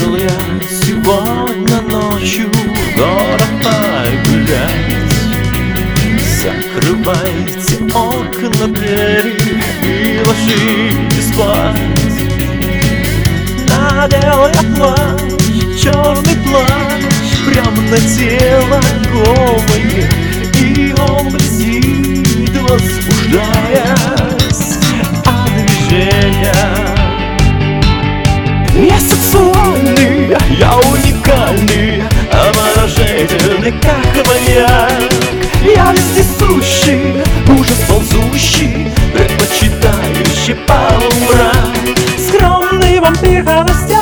Вышел я сегодня ночью в город погулять. Закрывайте окна, двери и ложитесь спать. Надел я плащ, черный плащ, прямо на тело голое, и он блестит, возбуждаясь от движения. Я сексуальный, я уникальный, обворожительный, как маньяк. Я вездесущий, ужас ползущий, предпочитающий полумрак, скромный вампир холостяк.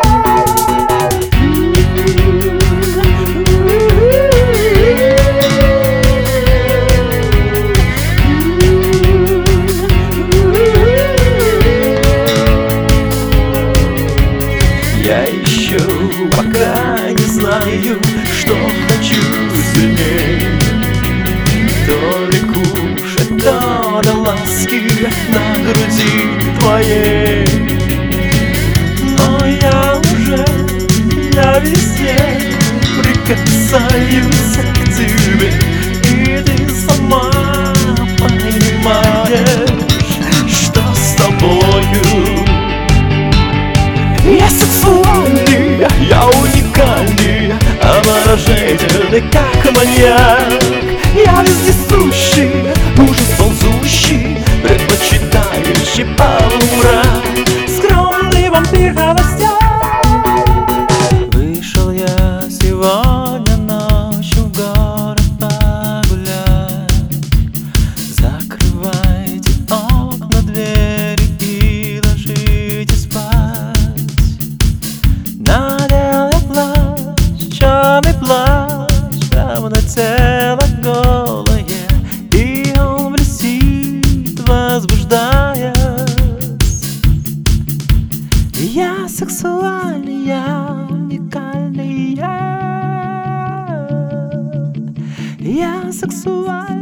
Я еще пока не знаю, что хочу сильней. То ли кушать, то до ласки на груди твоей. Но я везде прикасаюсь к тебе, и ты сама понимаешь, что с тобою. Я сексуальный, я уникальный, обворожительный, как маньяк. Я вездесущий, ужас ползущий, предпочитающий полумрак, скромный вампир холостяк. Вышел я сегодня ночью в город погулять. Закрывайте окна, двери и ложитесь спать. Надел я плащ, черный плащ, прямо на тело голое, и он блестит, возбуждаясь. Я сексуальный, я уникальный, я сексуальный.